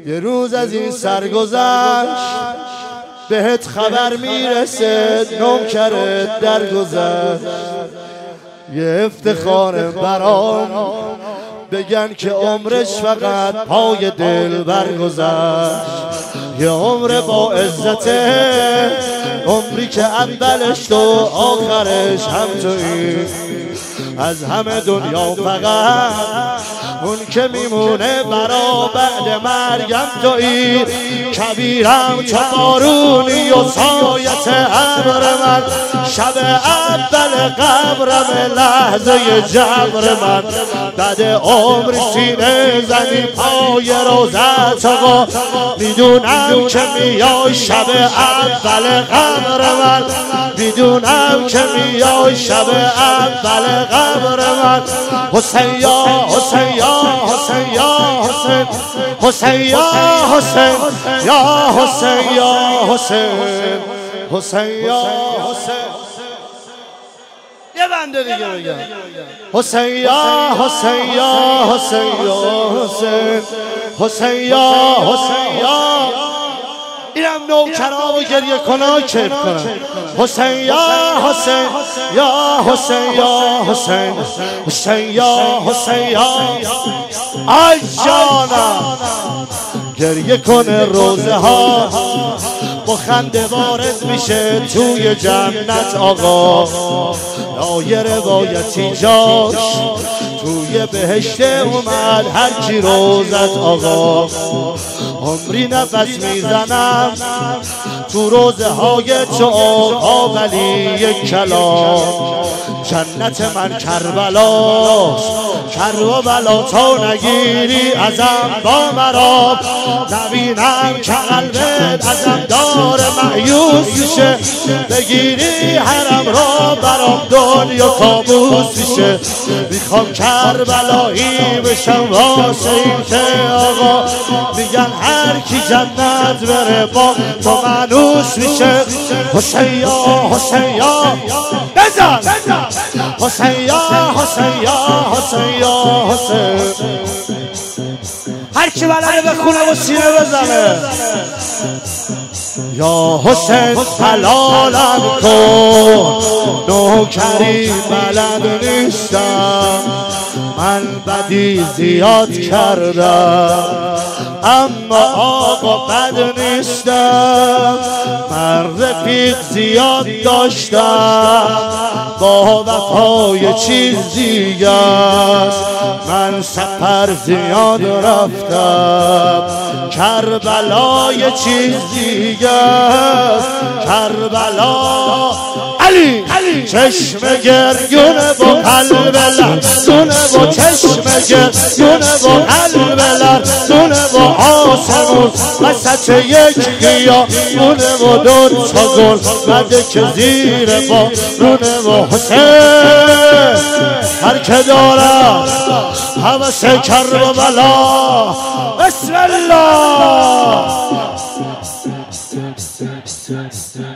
یه روز از این سرگذشت بهت خبر میرسه نوکرت درگذشت. یه افتخار برام بگن که عمرش فقط پای دل برگذشت. یه عمر با عزته، عمری که اولش تو آخرش هم تویی. از همه دنیا فقط اون که میمونه برا بعد مرگم تویی. کبیرم چو بارونی و سایت ابر من، شب اول قبرم لحظه جبر من. بعد عمر سینه زنی پای روزت آقا، میدونم که میای شب اول قبر من. میدونم که میای شب اول قبر من. حسین یا حسین یا حسین یا حسین، حسین یا حسین یا حسین یا حسین، حسین یا حسین. یه بنده دیگه بگم حسین یا حسین یا حسین یا حسین، حسین یا حسین یا. اینم نوکرها و گریه کنه کیف کنن. حسین یا حسین یا حسین یا حسین، حسین یا حسین یا. آی جانم گریه کنه روزه ها با خنده وارد میشه توی جنت آقا. یه روایتی جاش توی بهشت اومد هر کی روزت آقا. عمری نفس میزنم تو روزه های تو آقا، ولی یک کلام جنت من کربلاست. کربلا تا نگیری ازم با مرا، نبینم که قلبت ازم دار مایوس میشه. بگیری حرم را برام دنیا کابوس میشه. میخوام کربلایی بشم واسه این که آقا میگن هر کی جنت بره با تو منوس میشه. حسین یا حسین یا بزن، حسین یا حسین یا حسین یا حسین. هر کی بلده بخونه و سینه بزنه. یا حسین حلالم کن، نوکری بلد نیستم. من بدی زیاد کردم اما آقا بد نیستم. من رفیق زیاد داشتم با وفای چیز دیگه است. من سفر زیاد رفتم کربلای چیز دیگه است. کربلا علی چشم گریونه با قلب لرزونه، با چشم گریونه با قلب لرزونه، با آسمون وسط یک گیاهونه و دو تا گل بده که زیر بارونه. و حسین هر که دارد هوس کربلا، بسم الله.